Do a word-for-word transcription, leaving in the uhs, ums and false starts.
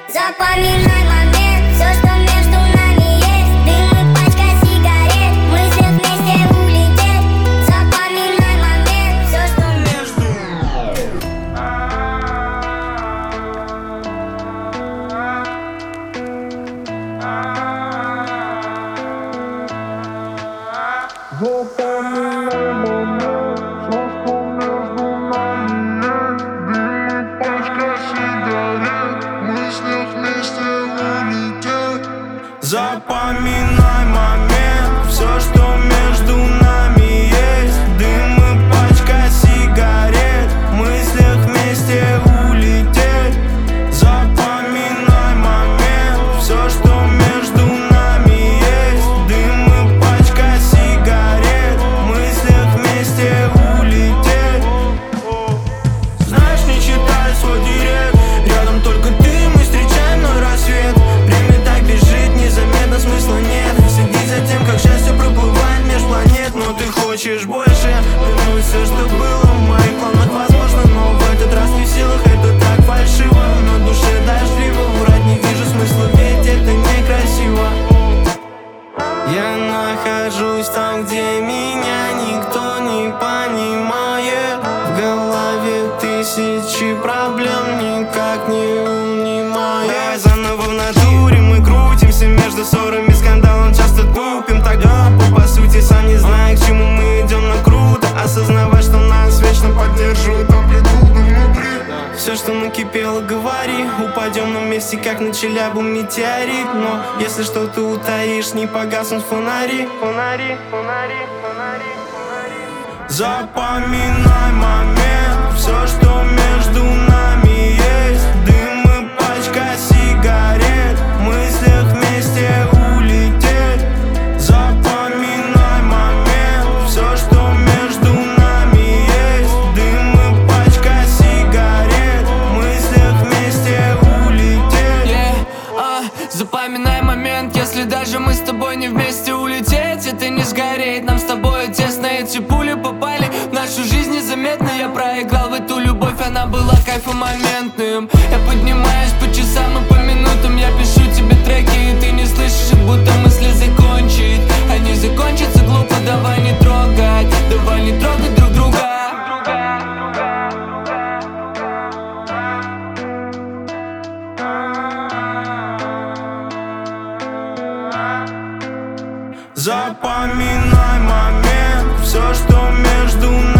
Запоминай момент, все, что между нами есть. Дым и пачка сигарет, мысли вместе улететь. Запоминай момент, все, что между. Запоминай момент, все, что между нами есть. Дым и пачка сигарет, мысли вместе улететь. Запоминай момент, все, что между нами есть. Дым и пачка сигарет, мысли вместе улететь. Запоминай момент, все, что между нами есть. Дым и пачка сигарет, мысли вместе улететь. Знаешь, не читай свой директ, рядом только ты, мы встречаем наш рассвет. Время так бежит, незаметно, смысла нет. Следить за тем, как счастье проплывает меж планет. Но ты хочешь больше, вернуть все, что было в моих планах, возможно. Но в этот раз не в силах, это так фальшиво. На душе дождливо, врать не вижу смысла, ведь это некрасиво. Я нахожусь там, где меня никто не понимает. В голове тысячи проблем, никак не унимаю. Я заново в натуре, мы крутимся между ссорами, скандалом, часто тупим. Тогда по сути сам не знаю, к чему мы идем, но круто осознавать, что нас вечно поддерживают амплитуду внутри. Все, что накипело, говори. Упадем на месте, как на Челябу метеорит. Но если что-то утаишь, не погаснут фонари. Фонари, фонари, фонари, фонари. Запоминай момент, все, что между нами есть. Дым и пачка сигарет, мысли вместе улететь. Запоминай момент, все, что между нами есть. Дым и пачка сигарет, мысли вместе улететь. Yeah, а, запоминай момент, если даже мы с тобой не вместе улететь, это не сгореть. Нам с тобой тесно, эти пули попали в нашу жизнь незаметно. Я проиграл в эту любовь, она была кайфом моментным. Я поднимаюсь по часам и по минутам, я пишу тебе треки, и ты не слышишь их, будто мысли закончить. Они закончатся глупо, давай не трогать, давай не трогать друг друга. Запоминай момент, все, что между нами.